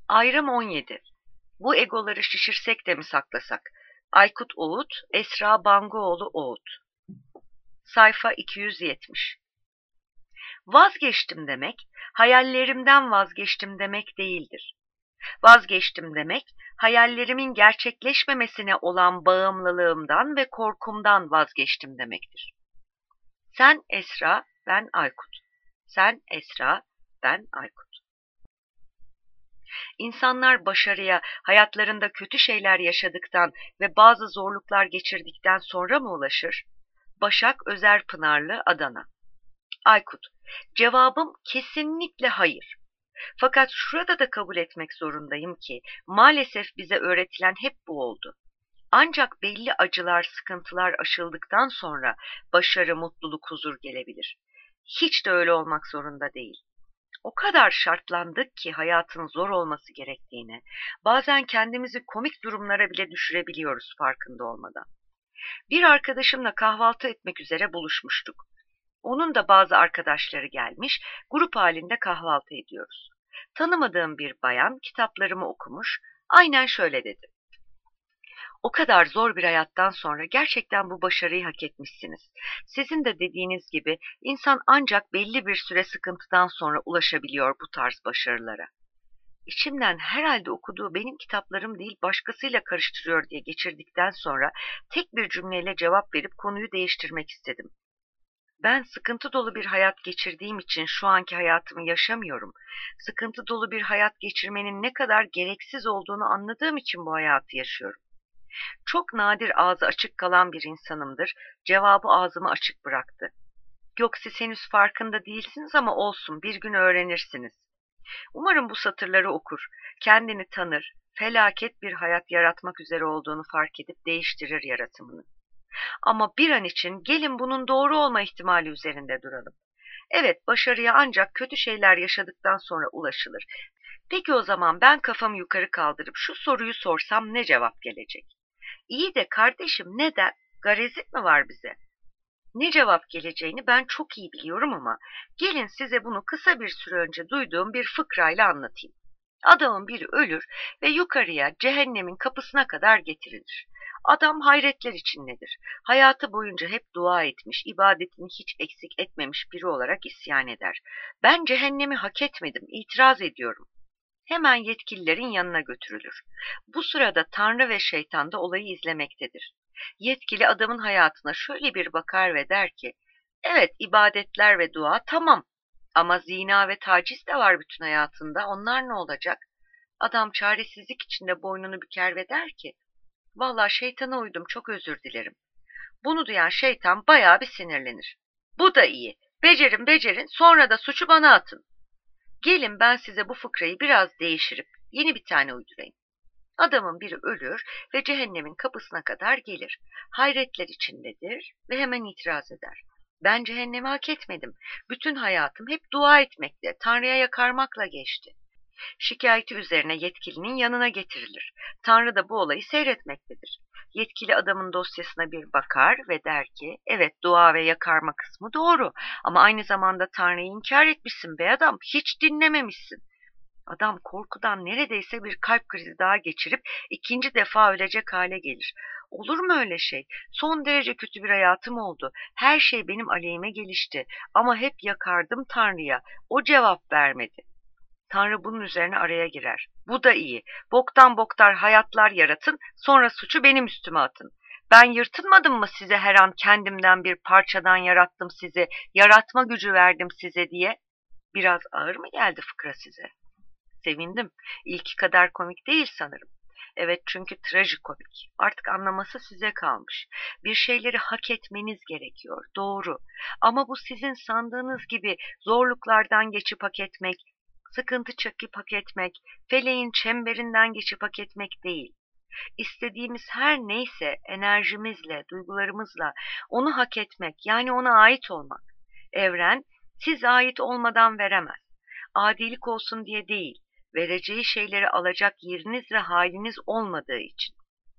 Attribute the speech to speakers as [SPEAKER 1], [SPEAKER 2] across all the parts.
[SPEAKER 1] Ayrım 17. Bu egoları şişirsek de mi saklasak? Aykut Oğut, Esra Bangoğlu Oğut. Sayfa 270. Vazgeçtim demek, hayallerimden vazgeçtim demek değildir. Vazgeçtim demek, hayallerimin gerçekleşmemesine olan bağımlılığımdan ve korkumdan vazgeçtim demektir. Sen Esra, ben Aykut. Sen Esra, ben Aykut. İnsanlar başarıya, hayatlarında kötü şeyler yaşadıktan ve bazı zorluklar geçirdikten sonra mı ulaşır? Başak Özerpınarlı, Adana. Aykut, cevabım kesinlikle hayır. Fakat şurada da kabul etmek zorundayım ki maalesef bize öğretilen hep bu oldu. Ancak belli acılar, sıkıntılar aşıldıktan sonra başarı, mutluluk, huzur gelebilir. Hiç de öyle olmak zorunda değil. O kadar şartlandık ki hayatın zor olması gerektiğine, bazen kendimizi komik durumlara bile düşürebiliyoruz farkında olmadan. Bir arkadaşımla kahvaltı etmek üzere buluşmuştuk. Onun da bazı arkadaşları gelmiş, grup halinde kahvaltı ediyoruz. Tanımadığım bir bayan kitaplarımı okumuş, aynen şöyle dedi. O kadar zor bir hayattan sonra gerçekten bu başarıyı hak etmişsiniz. Sizin de dediğiniz gibi insan ancak belli bir süre sıkıntıdan sonra ulaşabiliyor bu tarz başarılara. İçimden herhalde okuduğu benim kitaplarım değil başkasıyla karıştırıyor diye geçirdikten sonra tek bir cümleyle cevap verip konuyu değiştirmek istedim. Ben sıkıntı dolu bir hayat geçirdiğim için şu anki hayatımı yaşamıyorum. Sıkıntı dolu bir hayat geçirmenin ne kadar gereksiz olduğunu anladığım için bu hayatı yaşıyorum. Çok nadir ağzı açık kalan bir insanımdır. Cevabı ağzımı açık bıraktı. Yok siz henüz farkında değilsiniz ama olsun bir gün öğrenirsiniz. Umarım bu satırları okur, kendini tanır, felaket bir hayat yaratmak üzere olduğunu fark edip değiştirir yaratımını. Ama bir an için gelin bunun doğru olma ihtimali üzerinde duralım. Evet, başarıya ancak kötü şeyler yaşadıktan sonra ulaşılır. Peki o zaman ben kafamı yukarı kaldırıp şu soruyu sorsam ne cevap gelecek? İyi de kardeşim neden? Garezit mi var bize? Ne cevap geleceğini ben çok iyi biliyorum ama gelin size bunu kısa bir süre önce duyduğum bir fıkrayla anlatayım. Adamın biri ölür ve yukarıya cehennemin kapısına kadar getirilir. Adam hayretler içindedir. Hayatı boyunca hep dua etmiş, ibadetini hiç eksik etmemiş biri olarak isyan eder. Ben cehennemi hak etmedim, itiraz ediyorum. Hemen yetkililerin yanına götürülür. Bu sırada Tanrı ve şeytan da olayı izlemektedir. Yetkili adamın hayatına şöyle bir bakar ve der ki, evet ibadetler ve dua tamam ama zina ve taciz de var bütün hayatında, onlar ne olacak? Adam çaresizlik içinde boynunu büker ve der ki, vallahi şeytana uydum çok özür dilerim. Bunu duyan şeytan bayağı bir sinirlenir. Bu da iyi, becerin sonra da suçu bana atın. Gelin ben size bu fıkrayı biraz değiştirip yeni bir tane uydurayım. Adamın biri ölür ve cehennemin kapısına kadar gelir. Hayretler içindedir ve hemen itiraz eder. Ben cehennemi hak etmedim. Bütün hayatım hep dua etmekle, Tanrı'ya yakarmakla geçti. Şikayeti üzerine yetkilinin yanına getirilir. Tanrı da bu olayı seyretmektedir. Yetkili adamın dosyasına bir bakar ve der ki, evet dua ve yakarma kısmı doğru ama aynı zamanda Tanrı'yı inkar etmişsin be adam, hiç dinlememişsin. Adam korkudan neredeyse bir kalp krizi daha geçirip ikinci defa ölecek hale gelir. Olur mu öyle şey? Son derece kötü bir hayatım oldu. Her şey benim aleyhime gelişti ama hep yakardım Tanrı'ya. O cevap vermedi. Tanrı bunun üzerine araya girer. Bu da iyi. Boktan boktar hayatlar yaratın, sonra suçu benim üstüme atın. Ben yırtınmadım mı size her an kendimden bir parçadan yarattım sizi, yaratma gücü verdim size diye? Biraz ağır mı geldi fıkra size? Sevindim. İlki kadar komik değil sanırım. Evet çünkü trajikomik. Artık anlaması size kalmış. Bir şeyleri hak etmeniz gerekiyor. Doğru. Ama bu sizin sandığınız gibi zorluklardan geçip hak etmek, sıkıntı çekip hak etmek, feleğin çemberinden geçip hak etmek değil. İstediğimiz her neyse enerjimizle, duygularımızla onu hak etmek, yani ona ait olmak. Evren siz ait olmadan veremez. Adilik olsun diye değil, vereceği şeyleri alacak yeriniz ve haliniz olmadığı için.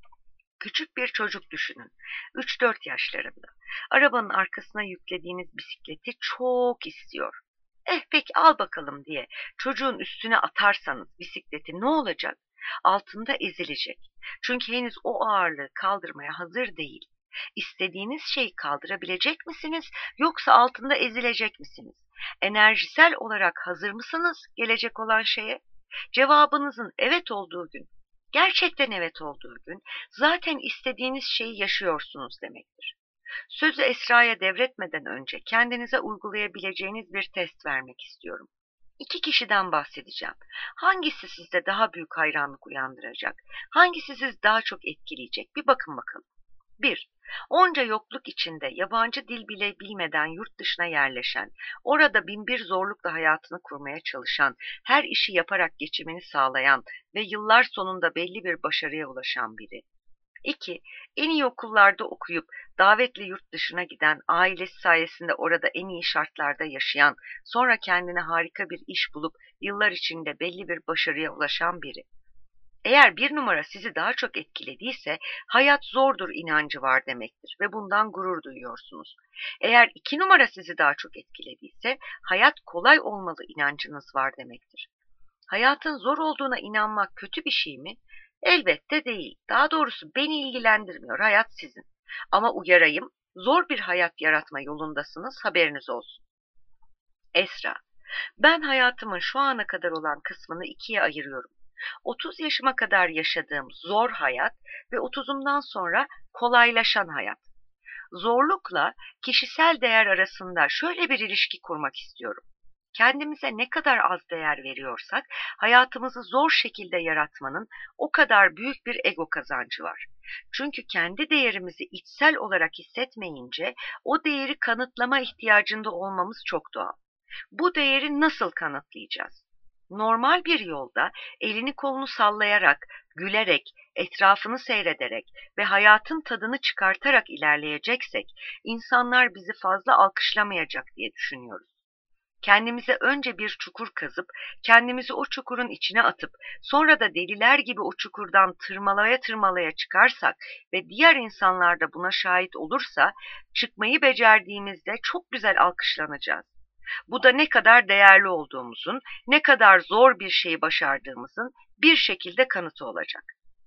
[SPEAKER 1] Küçük bir çocuk düşünün. 3-4 yaşlarında. Arabanın arkasına yüklediğiniz bisikleti çok istiyor. Peki al bakalım diye çocuğun üstüne atarsanız bisikleti ne olacak? Altında ezilecek. Çünkü henüz o ağırlığı kaldırmaya hazır değil. İstediğiniz şeyi kaldırabilecek misiniz yoksa altında ezilecek misiniz? Enerjisel olarak hazır mısınız gelecek olan şeye? Cevabınızın evet olduğu gün, gerçekten evet olduğu gün zaten istediğiniz şeyi yaşıyorsunuz demektir. Sözü Esra'ya devretmeden önce kendinize uygulayabileceğiniz bir test vermek istiyorum. İki kişiden bahsedeceğim. Hangisi sizde daha büyük hayranlık uyandıracak? Hangisi sizi daha çok etkileyecek? Bir bakın bakalım. 1. Onca yokluk içinde yabancı dil bile bilmeden yurt dışına yerleşen, orada binbir zorlukla hayatını kurmaya çalışan, her işi yaparak geçimini sağlayan ve yıllar sonunda belli bir başarıya ulaşan biri. 2. En iyi okullarda okuyup davetle yurt dışına giden, ailesi sayesinde orada en iyi şartlarda yaşayan, sonra kendine harika bir iş bulup yıllar içinde belli bir başarıya ulaşan biri. Eğer bir numara sizi daha çok etkilediyse hayat zordur inancı var demektir ve bundan gurur duyuyorsunuz. Eğer 2 numara sizi daha çok etkilediyse hayat kolay olmalı inancınız var demektir. Hayatın zor olduğuna inanmak kötü bir şey mi? Elbette değil. Daha doğrusu beni ilgilendirmiyor. Hayat sizin. Ama uyarayım, zor bir hayat yaratma yolundasınız, haberiniz olsun. Esra, ben hayatımın şu ana kadar olan kısmını ikiye ayırıyorum. 30 yaşıma kadar yaşadığım zor hayat ve 30'umdan sonra kolaylaşan hayat. Zorlukla kişisel değer arasında şöyle bir ilişki kurmak istiyorum. Kendimize ne kadar az değer veriyorsak hayatımızı zor şekilde yaratmanın o kadar büyük bir ego kazancı var. Çünkü kendi değerimizi içsel olarak hissetmeyince o değeri kanıtlama ihtiyacında olmamız çok doğal. Bu değeri nasıl kanıtlayacağız? Normal bir yolda elini kolunu sallayarak, gülerek, etrafını seyrederek ve hayatın tadını çıkartarak ilerleyeceksek, insanlar bizi fazla alkışlamayacak diye düşünüyoruz. Kendimize önce bir çukur kazıp, kendimizi o çukurun içine atıp, sonra da deliler gibi o çukurdan tırmalaya tırmalaya çıkarsak ve diğer insanlar da buna şahit olursa, çıkmayı becerdiğimizde çok güzel alkışlanacağız. Bu da ne kadar değerli olduğumuzun, ne kadar zor bir şeyi başardığımızın bir şekilde kanıtı olacak.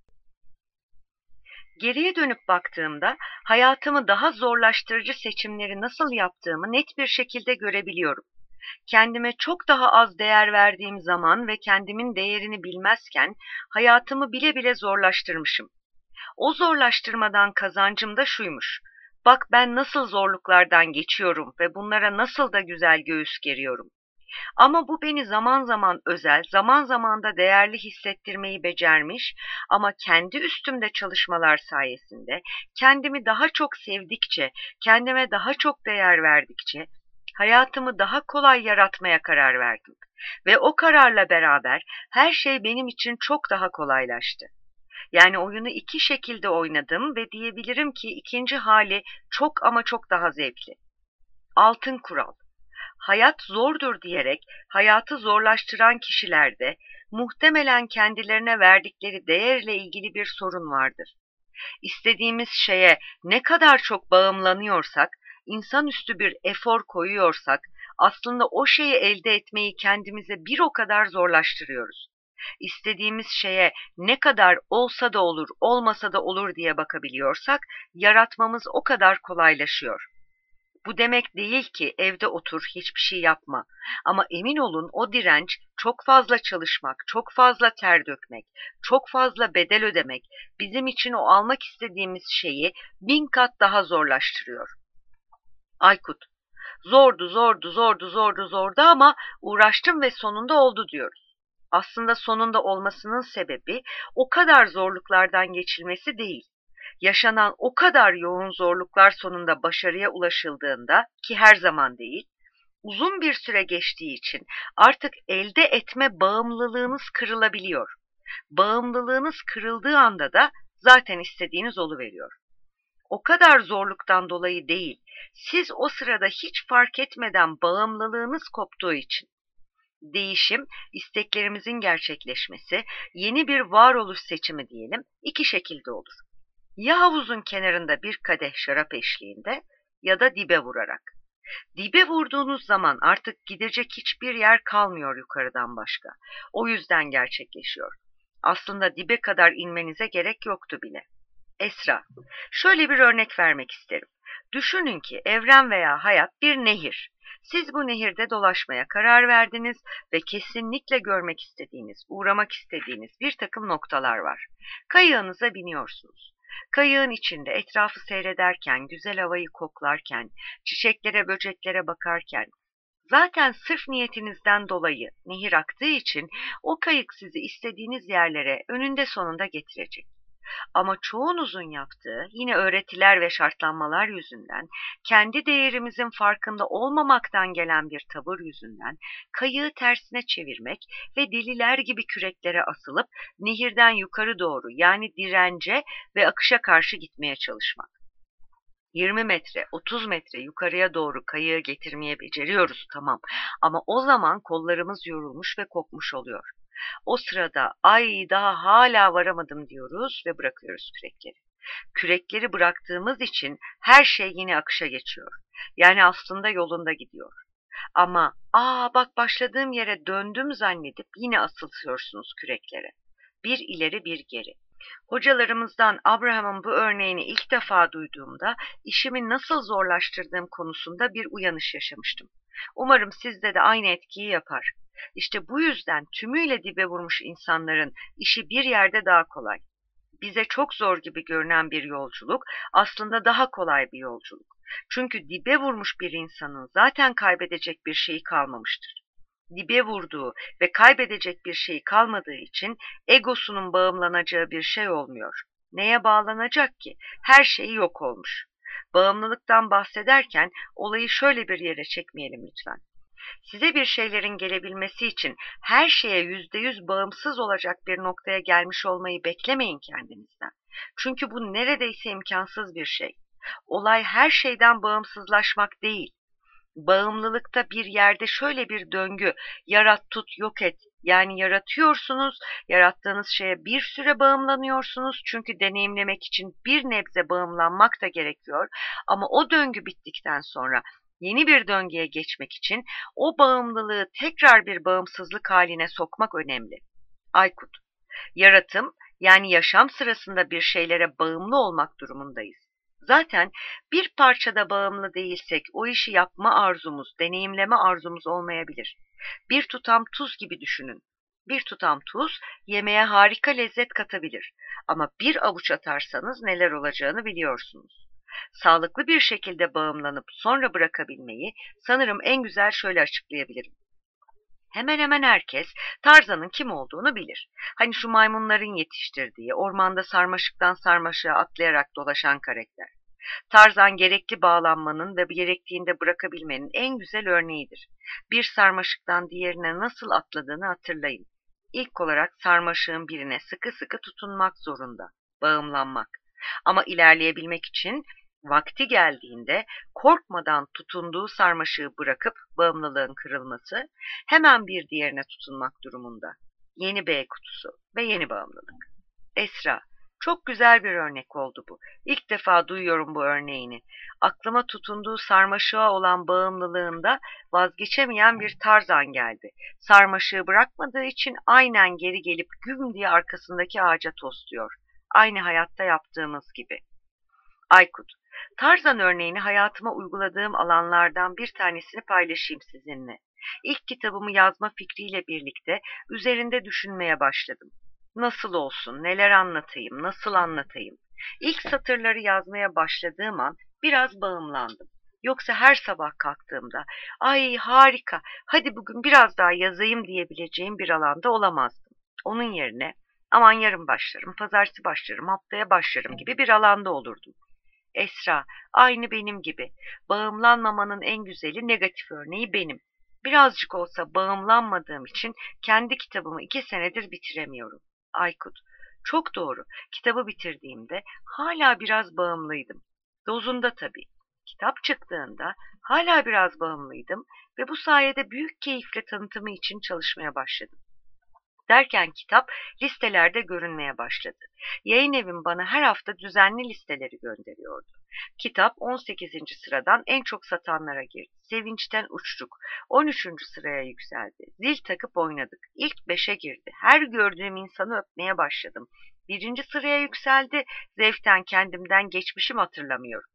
[SPEAKER 1] Geriye dönüp baktığımda hayatımı daha zorlaştırıcı seçimleri nasıl yaptığımı net bir şekilde görebiliyorum. Kendime çok daha az değer verdiğim zaman ve kendimin değerini bilmezken hayatımı bile bile zorlaştırmışım. O zorlaştırmadan kazancım da şuymuş. Bak ben nasıl zorluklardan geçiyorum ve bunlara nasıl da güzel göğüs geriyorum. Ama bu beni zaman zaman özel, zaman zaman da değerli hissettirmeyi becermiş ama kendi üstümde çalışmalar sayesinde kendimi daha çok sevdikçe, kendime daha çok değer verdikçe hayatımı daha kolay yaratmaya karar verdim. Ve o kararla beraber her şey benim için çok daha kolaylaştı. Yani oyunu iki şekilde oynadım ve diyebilirim ki ikinci hali çok ama çok daha zevkli. Altın kural. Hayat zordur diyerek hayatı zorlaştıran kişilerde muhtemelen kendilerine verdikleri değerle ilgili bir sorun vardır. İstediğimiz şeye ne kadar çok bağımlanıyorsak, insanüstü bir efor koyuyorsak, aslında o şeyi elde etmeyi kendimize bir o kadar zorlaştırıyoruz. İstediğimiz şeye ne kadar olsa da olur, olmasa da olur diye bakabiliyorsak, yaratmamız o kadar kolaylaşıyor. Bu demek değil ki evde otur, hiçbir şey yapma. Ama emin olun o direnç çok fazla çalışmak, çok fazla ter dökmek, çok fazla bedel ödemek bizim için o almak istediğimiz şeyi 1000 kat daha zorlaştırıyor. Aykut, zordu, zordu, zordu, zordu, zordu ama uğraştım ve sonunda oldu diyoruz. Aslında sonunda olmasının sebebi o kadar zorluklardan geçilmesi değil. Yaşanan o kadar yoğun zorluklar sonunda başarıya ulaşıldığında ki her zaman değil, uzun bir süre geçtiği için artık elde etme bağımlılığınız kırılabiliyor. Bağımlılığınız kırıldığı anda da zaten istediğiniz oluveriyor. O kadar zorluktan dolayı değil, siz o sırada hiç fark etmeden bağımlılığınız koptuğu için. Değişim, isteklerimizin gerçekleşmesi, yeni bir varoluş seçimi diyelim, iki şekilde olur. Ya havuzun kenarında bir kadeh şarap eşliğinde ya da dibe vurarak. Dibe vurduğunuz zaman artık gidecek hiçbir yer kalmıyor yukarıdan başka. O yüzden gerçekleşiyor. Aslında dibe kadar inmenize gerek yoktu bile. Esra, şöyle bir örnek vermek isterim. Düşünün ki evren veya hayat bir nehir. Siz bu nehirde dolaşmaya karar verdiniz ve kesinlikle görmek istediğiniz, uğramak istediğiniz bir takım noktalar var. Kayığınıza biniyorsunuz. Kayığın içinde etrafı seyrederken, güzel havayı koklarken, çiçeklere, böceklere bakarken, zaten sırf niyetinizden dolayı nehir aktığı için o kayık sizi istediğiniz yerlere önünde sonunda getirecek. Ama çoğunuzun yaptığı yine öğretiler ve şartlanmalar yüzünden, kendi değerimizin farkında olmamaktan gelen bir tavır yüzünden kayığı tersine çevirmek ve deliler gibi küreklere asılıp nehirden yukarı doğru yani dirence ve akışa karşı gitmeye çalışmak. 20 metre, 30 metre yukarıya doğru kayığı getirmeye beceriyoruz tamam ama o zaman kollarımız yorulmuş ve kokmuş oluyor. O sırada ay daha hala varamadım diyoruz ve bırakıyoruz kürekleri. Kürekleri bıraktığımız için her şey yine akışa geçiyor. Yani aslında yolunda gidiyor. Ama bak başladığım yere döndüm zannedip yine asılıyorsunuz küreklere. Bir ileri bir geri. Hocalarımızdan Abraham'ın bu örneğini ilk defa duyduğumda işimi nasıl zorlaştırdığım konusunda bir uyanış yaşamıştım. Umarım sizde de aynı etkiyi yapar. İşte bu yüzden tümüyle dibe vurmuş insanların işi bir yerde daha kolay. Bize çok zor gibi görünen bir yolculuk aslında daha kolay bir yolculuk. Çünkü dibe vurmuş bir insanın zaten kaybedecek bir şeyi kalmamıştır. Dibe vurduğu ve kaybedecek bir şey kalmadığı için egosunun bağımlanacağı bir şey olmuyor. Neye bağlanacak ki? Her şeyi yok olmuş. Bağımlılıktan bahsederken olayı şöyle bir yere çekmeyelim lütfen. Size bir şeylerin gelebilmesi için her şeye %100 bağımsız olacak bir noktaya gelmiş olmayı beklemeyin kendinizden. Çünkü bu neredeyse imkansız bir şey. Olay her şeyden bağımsızlaşmak değil. Bağımlılıkta bir yerde şöyle bir döngü, yarat tut yok et. Yani yaratıyorsunuz, yarattığınız şeye bir süre bağımlanıyorsunuz çünkü deneyimlemek için bir nebze bağımlanmak da gerekiyor. Ama o döngü bittikten sonra yeni bir döngüye geçmek için o bağımlılığı tekrar bir bağımsızlık haline sokmak önemli. Aykut, yaratım yani yaşam sırasında bir şeylere bağımlı olmak durumundayız. Zaten bir parçada bağımlı değilsek o işi yapma arzumuz, deneyimleme arzumuz olmayabilir. Bir tutam tuz gibi düşünün. Bir tutam tuz yemeğe harika lezzet katabilir. Ama bir avuç atarsanız neler olacağını biliyorsunuz. Sağlıklı bir şekilde bağımlanıp sonra bırakabilmeyi sanırım en güzel şöyle açıklayabilirim. Hemen hemen herkes Tarzan'ın kim olduğunu bilir. Hani şu maymunların yetiştirdiği, ormanda sarmaşıktan sarmaşığa atlayarak dolaşan karakter. Tarzan gerekli bağlanmanın ve gerektiğinde bırakabilmenin en güzel örneğidir. Bir sarmaşıktan diğerine nasıl atladığını hatırlayın. İlk olarak sarmaşığın birine sıkı sıkı tutunmak zorunda, bağımlanmak. Ama ilerleyebilmek için vakti geldiğinde korkmadan tutunduğu sarmaşığı bırakıp bağımlılığın kırılması, hemen bir diğerine tutunmak durumunda. Yeni B kutusu ve yeni bağımlılık. Esra, çok güzel bir örnek oldu bu. İlk defa duyuyorum bu örneğini. Aklıma tutunduğu sarmaşığa olan bağımlılığında vazgeçemeyen bir Tarzan geldi. Sarmaşığı bırakmadığı için aynen geri gelip güm diye arkasındaki ağaca tosluyor. Aynı hayatta yaptığımız gibi. Aykut, Tarzan örneğini hayatıma uyguladığım alanlardan bir tanesini paylaşayım sizinle. İlk kitabımı yazma fikriyle birlikte üzerinde düşünmeye başladım. Nasıl olsun, neler anlatayım, nasıl anlatayım? İlk satırları yazmaya başladığım an biraz bağımlandım. Yoksa her sabah kalktığımda, ay harika, hadi bugün biraz daha yazayım diyebileceğim bir alanda olamazdım. Onun yerine, aman yarın başlarım, pazartesi başlarım, haftaya başlarım gibi bir alanda olurdum. Esra, aynı benim gibi. Bağımlanmamanın en güzeli negatif örneği benim. Birazcık olsa bağımlanmadığım için kendi kitabımı 2 senedir bitiremiyorum. Aykut, çok doğru. Kitabı bitirdiğimde hala biraz bağımlıydım. Dozunda tabii. Kitap çıktığında hala biraz bağımlıydım ve bu sayede büyük keyifle tanıtımı için çalışmaya başladım. Derken kitap listelerde görünmeye başladı. Yayın evim bana her hafta düzenli listeleri gönderiyordu. Kitap 18. sıradan en çok satanlara girdi. Sevinçten uçtuk. 13. sıraya yükseldi. Zil takıp oynadık. İlk 5'e girdi. Her gördüğüm insanı öpmeye başladım. 1. sıraya yükseldi. Zevkten kendimden geçmişim hatırlamıyorum.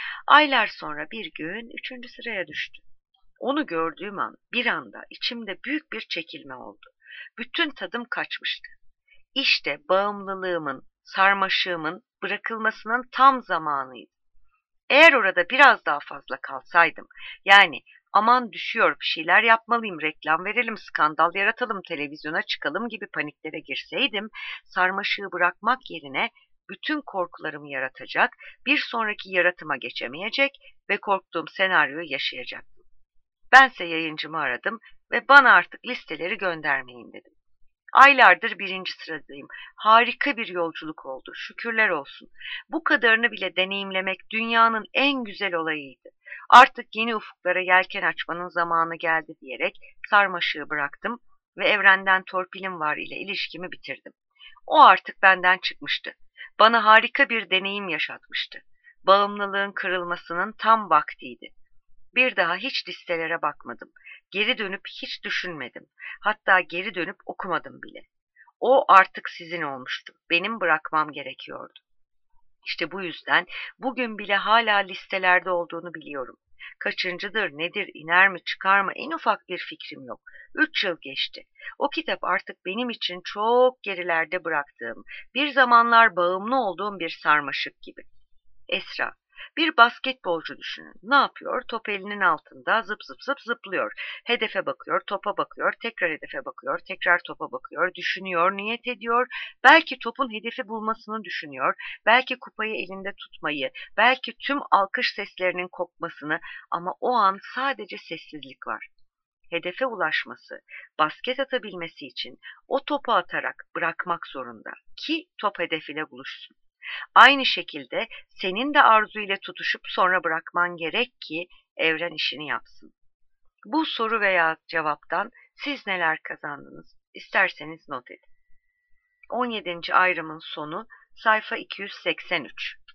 [SPEAKER 1] Aylar sonra bir gün 3. sıraya düştü. Onu gördüğüm an bir anda içimde büyük bir çekilme oldu. Bütün tadım kaçmıştı. İşte bağımlılığımın, sarmaşığımın bırakılmasının tam zamanıydı. Eğer orada biraz daha fazla kalsaydım, yani aman düşüyor bir şeyler yapmalıyım, reklam verelim, skandal yaratalım, televizyona çıkalım gibi paniklere girseydim, sarmaşığı bırakmak yerine bütün korkularımı yaratacak, bir sonraki yaratıma geçemeyecek ve korktuğum senaryoyu yaşayacaktım. Bense yayıncımı aradım ve bana artık listeleri göndermeyin dedim. Aylardır 1. sıradayım. Harika bir yolculuk oldu. Şükürler olsun. Bu kadarını bile deneyimlemek dünyanın en güzel olayıydı. Artık yeni ufuklara yelken açmanın zamanı geldi diyerek sarmaşığı bıraktım ve evrenden torpilim var ile ilişkimi bitirdim. O artık benden çıkmıştı. Bana harika bir deneyim yaşatmıştı. Bağımlılığın kırılmasının tam vaktiydi. Bir daha hiç listelere bakmadım. Geri dönüp hiç düşünmedim. Hatta geri dönüp okumadım bile. O artık sizin olmuştu. Benim bırakmam gerekiyordu. İşte bu yüzden bugün bile hala listelerde olduğunu biliyorum. Kaçıncıdır, nedir, iner mi, çıkar mı en ufak bir fikrim yok. 3 yıl geçti. O kitap artık benim için çok gerilerde bıraktığım, bir zamanlar bağımlı olduğum bir sarmaşık gibi. Esra, bir basketbolcu düşünün. Ne yapıyor? Top elinin altında zıp zıp zıp zıplıyor. Hedefe bakıyor, topa bakıyor, tekrar hedefe bakıyor, tekrar topa bakıyor, düşünüyor, niyet ediyor. Belki topun hedefi bulmasını düşünüyor, belki kupayı elinde tutmayı, belki tüm alkış seslerinin kopmasını ama o an sadece sessizlik var. Hedefe ulaşması, basket atabilmesi için o topu atarak bırakmak zorunda ki top hedefiyle buluşsun. Aynı şekilde senin de arzu ile tutuşup sonra bırakman gerek ki evren işini yapsın. Bu soru veya cevaptan siz neler kazandınız? İsterseniz not edin. 17. ayrımın sonu sayfa 283.